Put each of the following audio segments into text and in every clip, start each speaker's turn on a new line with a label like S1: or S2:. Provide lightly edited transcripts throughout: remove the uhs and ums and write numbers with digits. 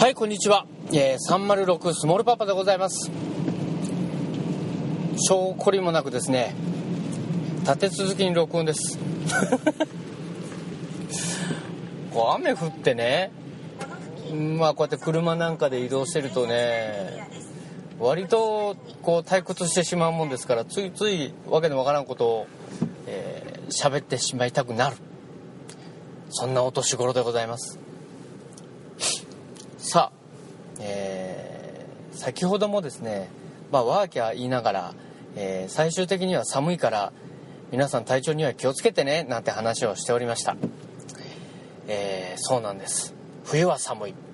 S1: はい、こんにちは。306スモールパパでございます。証拠りもなくですね、立て続けに録音ですこう雨降ってね、こうやって車なんかで移動してるとね、割とこう退屈してしまうもんですから、ついついわけのわからんことを喋ってしまいたくなる、そんなお年頃でございます。さあ、先ほどもですね、ワーキャー言いながら、最終的には寒いから皆さん体調には気をつけてねなんて話をしておりました。そうなんです。冬は寒い。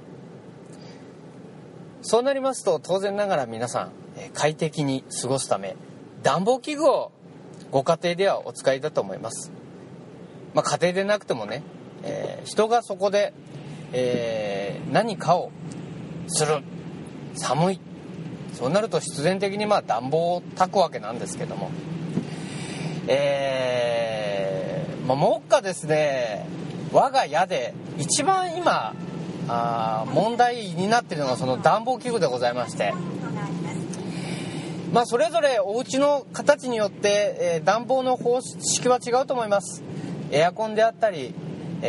S1: そうなりますと当然ながら皆さん、快適に過ごすため暖房器具をご家庭ではお使いだと思います。家庭でなくてもね、人がそこで何かをする、寒い、そうなると必然的に暖房を焚くわけなんですけども、目下ですね、我が家で一番今問題になっているのがその暖房器具でございまして、それぞれお家の形によって、暖房の方式は違うと思います。エアコンであったり、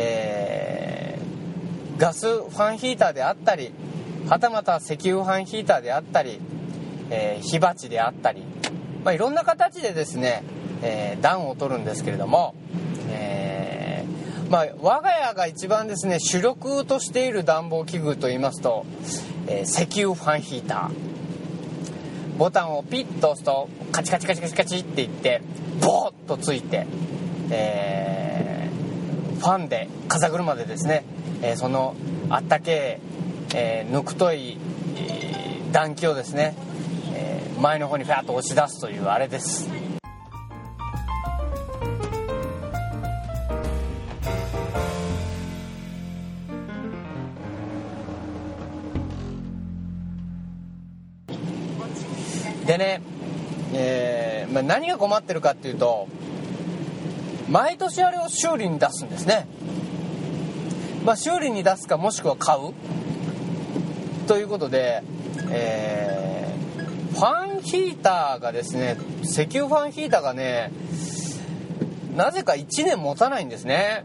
S1: ガスファンヒーターであったり、はたまた石油ファンヒーターであったり、火鉢であったり、いろんな形でですね、暖を取るんですけれども、我が家が一番ですね主力としている暖房器具といいますと、石油ファンヒーター、ボタンをピッと押すとカチカチカチカチカチっていってボーッとついて、ファンで風車でですね、そのあったけぬくとい暖気をですね、前の方にファーッと押し出すというあれです。でね、何が困ってるかっていうと、毎年あれを修理に出すんですね。修理に出すかもしくは買うということで、ファンヒーターがですね、石油ファンヒーターがね、なぜか1年持たないんですね。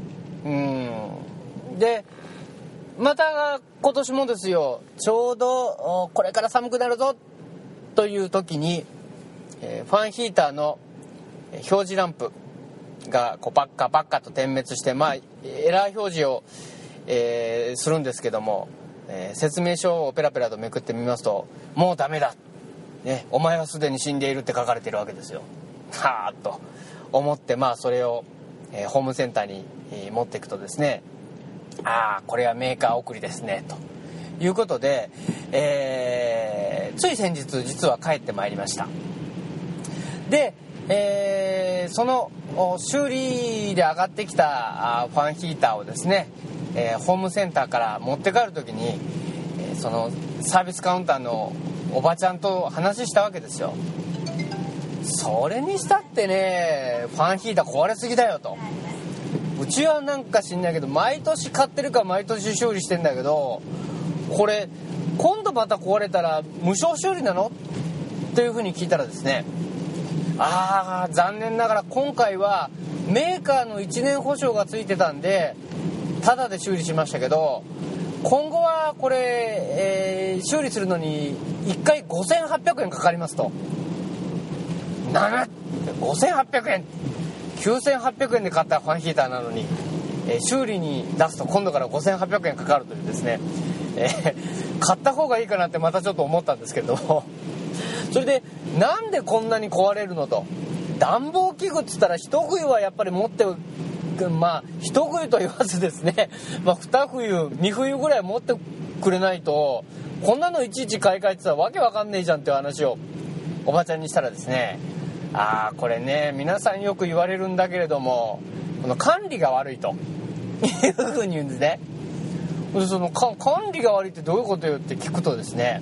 S1: でまた今年もですよ、ちょうどこれから寒くなるぞという時に、ファンヒーターの表示ランプがこうパッカパッカと点滅して、エラー表示を、するんですけども、説明書をペラペラとめくってみますと、もうダメだ、お前はすでに死んでいるって書かれているわけですよ。はーっと思って、それを、ホームセンターに、持っていくとですね、これはメーカー送りですねということで、つい先日実は帰ってまいりました。で、その修理で上がってきたファンヒーターをですね、ホームセンターから持って帰る時に、そのサービスカウンターのおばちゃんと話したわけですよ。それにしたってね、ファンヒーター壊れすぎだよと。うちはなんか知んないけど毎年買ってるから毎年修理してんだけど、これ今度また壊れたら無償修理なのというふうに聞いたらですね、残念ながら今回はメーカーの1年保証がついてたんでタダで修理しましたけど、今後はこれ、修理するのに1回5800円かかりますと。5800円、9800円で買ったファンヒーターなのに、修理に出すと今度から5800円かかるというですね、買った方がいいかなってまたちょっと思ったんですけれどもそれでなんでこんなに壊れるのと。暖房器具っつったら一冬はやっぱり持って一冬と言わずですね、二冬二冬ぐらい持ってくれないとこんなのいちいち買い替えてたらわけわかんねえじゃんっていう話をおばちゃんにしたらですね、これね、皆さんよく言われるんだけれども、この管理が悪いというふうに言うんですね。その管理が悪いってどういうことよって聞くとですね、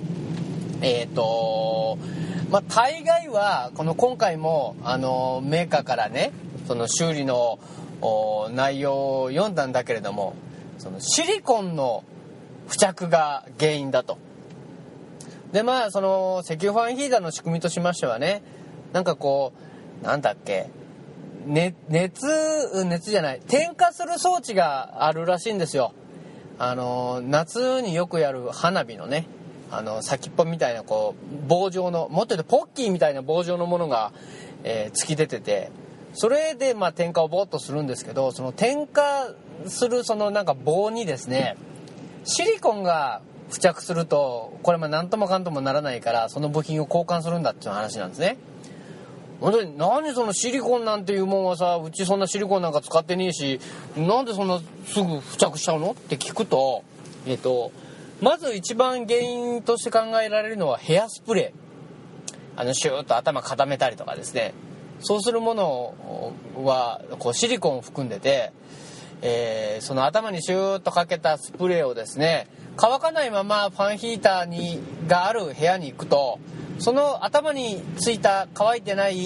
S1: 大概はこの今回もメーカーからね、その修理の内容を読んだんだけれども、そのシリコンの付着が原因だと。でその石油ファンヒーターの仕組みとしましてはね、なんかこうなんだっけ、熱じゃない、点火する装置があるらしいんですよ。夏によくやる花火のね、先っぽみたいなこう棒状の、もっと言うとポッキーみたいな棒状のものが、突き出てて、それで点火をボーっとするんですけど、その点火するそのなんか棒にですね、シリコンが付着するとこれ何ともかんともならないから、その部品を交換するんだっていう話なんですね。本当に何そのシリコンなんていうもんはさ、うちそんなシリコンなんか使ってねえし、なんでそんなすぐ付着しちゃうのって聞くと、まず一番原因として考えられるのはヘアスプレー。シューッと頭固めたりとかですね、そうするものはこうシリコンを含んでて、その頭にシューッとかけたスプレーをですね、乾かないままファンヒーターがある部屋に行くと、その頭についた乾いてない、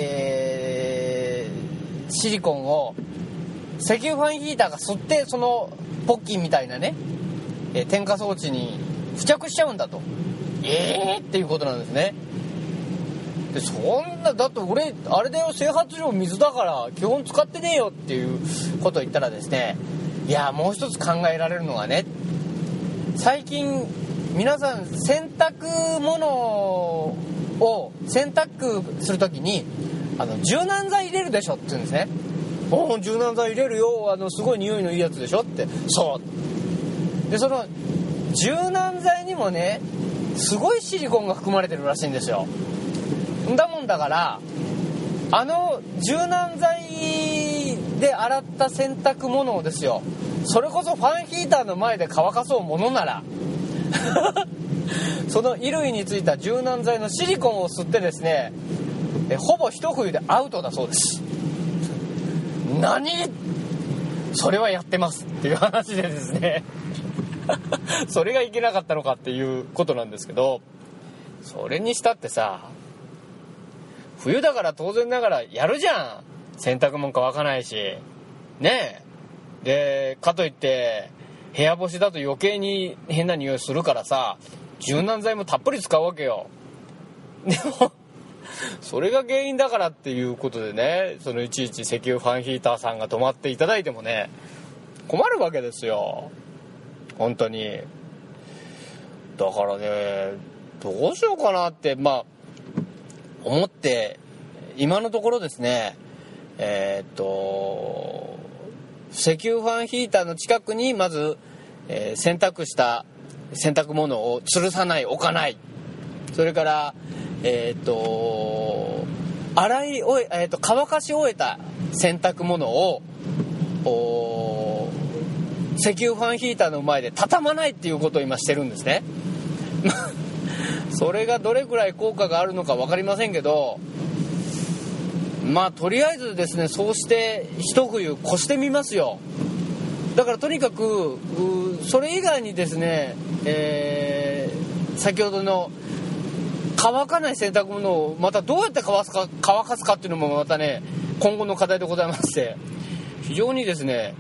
S1: シリコンを石油ファンヒーターが吸って、そのポッキーみたいなね、点火装置に付着しちゃうんだと。っていうことなんですね。でそんな、だって俺あれだよ、整髪料水だから基本使ってねえよっていうことを言ったらですね、いやもう一つ考えられるのがね、最近皆さん洗濯物を洗濯するときに柔軟剤入れるでしょって言うんですね。柔軟剤入れるよ、すごい匂いのいいやつでしょって。そうで、その柔軟剤にもね、すごいシリコンが含まれてるらしいんですよ。だもんだから、柔軟剤で洗った洗濯物をですよ、それこそファンヒーターの前で乾かそうものならその衣類についた柔軟剤のシリコンを吸ってですね、ほぼ一冬でアウトだそうです。何？それはやってますっていう話でですねそれがいけなかったのかっていうことなんですけど、それにしたってさ、冬だから当然ながらやるじゃん、洗濯物乾かないしねえ。でかといって部屋干しだと余計に変な匂いするからさ、柔軟剤もたっぷり使うわけよ。でもそれが原因だからっていうことでね、そのいちいち石油ファンヒーターさんが止まっていただいてもね、困るわけですよ本当に。だからね、どうしようかなって思って、今のところですね、石油ファンヒーターの近くにまず、洗濯した洗濯物を吊るさない、置かない。それから乾かし終えた洗濯物を石油ファンヒーターの前で畳まないっていうことを今してるんですねそれがどれくらい効果があるのか分かりませんけど、とりあえずですね、そうして一冬越してみますよ。だからとにかくそれ以外にですね、先ほどの乾かない洗濯物をまたどうやって乾かすかっていうのもまたね、今後の課題でございまして、非常にですね、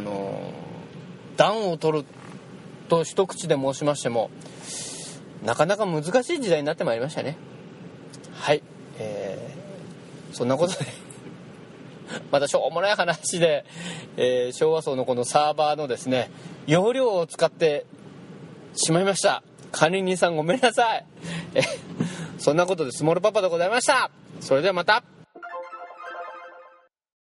S1: 暖を取ると一口で申しましてもなかなか難しい時代になってまいりましたね。はい、そんなことでまたしょうもない話で、昭和層のこのサーバーのですね容量を使ってしまいました。管理人さんごめんなさいそんなことでスモールパパでございました。それではまた。